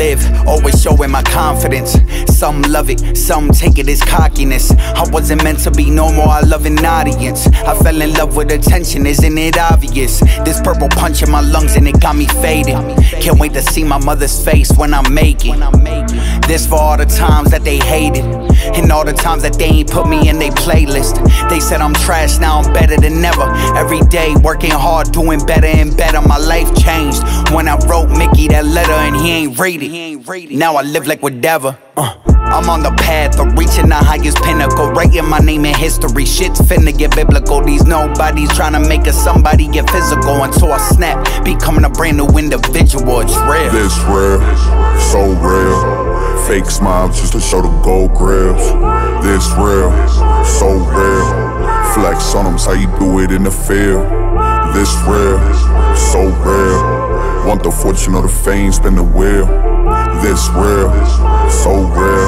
live, always showing my confidence. Some love it, some take it as cockiness. I wasn't meant to be normal, I love an audience. I fell in love with attention, isn't it obvious? This purple punch in my lungs and it got me faded. Can't wait to see my mother's face when I make it. This for all the times that they hated, and all the times that they ain't put me in their playlist. They said I'm trash, now I'm better than ever. Every day working hard, doing better and better. My life changed when I wrote Mickey that letter and he ain't read it. Now I live like whatever. I'm on the path of reaching the highest pinnacle, writing my name in history. Shit's finna get biblical. These nobodies trying to make us somebody get physical. Until I snap, becoming a brand new individual. It's real. This real, so real. Fake smiles just to show the gold grills. This real, so real. Flex on them, how you do it in the field. This real, so real. Want the fortune or the fame, spin the wheel. This real, so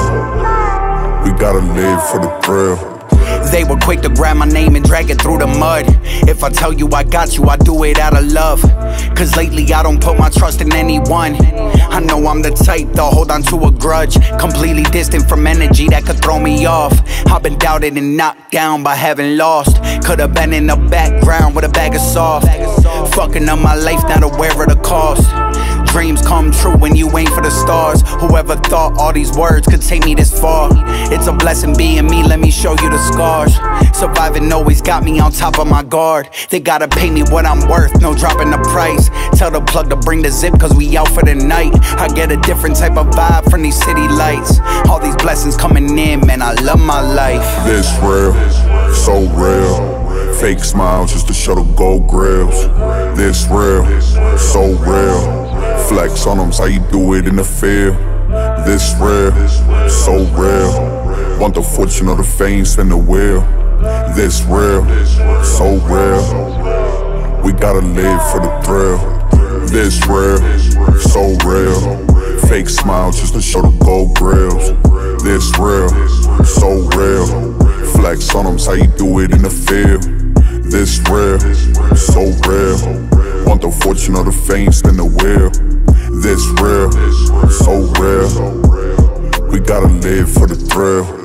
real. We gotta live for the thrill. They were quick to grab my name and drag it through the mud. If I tell you I got you, I do it out of love. Cause lately I don't put my trust in anyone. I know I'm the type to hold on to a grudge, completely distant from energy that could throw me off. I've been doubted and knocked down by having lost. Could've been in the background with a bag of soft. Fucking up my life, not aware of the cost. Dreams come true when you aim for the stars. Whoever thought all these words could take me this far? It's a blessing being me, let me show you the scars. Surviving always got me on top of my guard. They gotta pay me what I'm worth, no dropping the price. Tell the plug to bring the zip cause we out for the night. I get a different type of vibe from these city lights. All these blessings coming in, man, I love my life. This real, so real. Fake smiles just to show the gold grills. This real, so real. Flex on them, how you do it in the field. This real, so real. Want the fortune or the fame, spin the wheel. This real, so real. We gotta live for the thrill. This real, so real. Fake smiles just to show the gold grills. This real, so real. Flex on them, how you do it in the field. This real, so real. Want the fortune or the fame, spin the wheel. This real, so real. We gotta live for the thrill.